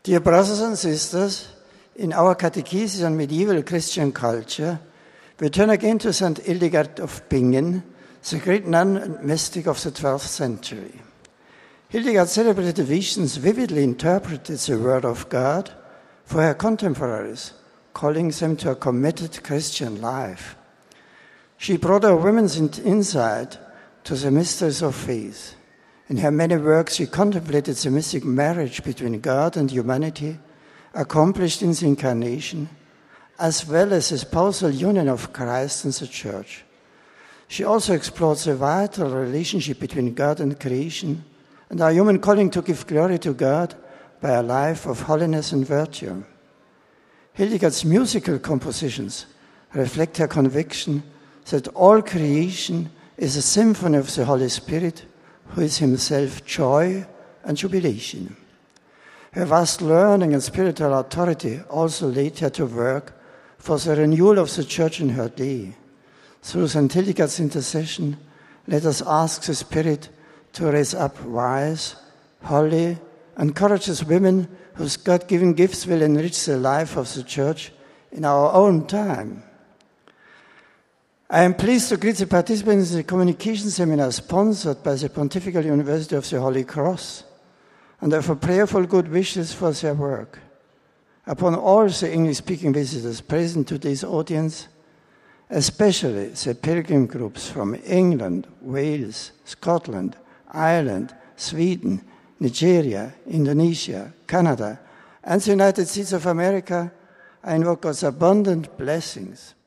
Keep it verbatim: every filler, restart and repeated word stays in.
Dear brothers and sisters, in our catechesis on medieval Christian culture, we turn again to Saint Hildegard of Bingen, the great nun and mystic of the twelfth century. Hildegard celebrated visions, vividly interpreted the word of God for her contemporaries, calling them to a committed Christian life. She brought our women's insight to the mysteries of faith. In her many works, she contemplated the mystic marriage between God and humanity, accomplished in the Incarnation, as well as the spousal union of Christ and the Church. She also explored the vital relationship between God and creation and our human calling to give glory to God by a life of holiness and virtue. Hildegard's musical compositions reflect her conviction that all creation is a symphony of the Holy Spirit, who is himself joy and jubilation. Her vast learning and spiritual authority also led her to work for the renewal of the Church in her day. Through Saint Hildegard's intercession, let us ask the Spirit to raise up wise, holy, and courageous women whose God-given gifts will enrich the life of the Church in our own time. I am pleased to greet the participants in the communication seminar sponsored by the Pontifical University of the Holy Cross and offer prayerful good wishes for their work. Upon all the English-speaking visitors present to this audience, especially the pilgrim groups from England, Wales, Scotland, Ireland, Sweden, Nigeria, Indonesia, Canada, and the United States of America, I invoke God's abundant blessings.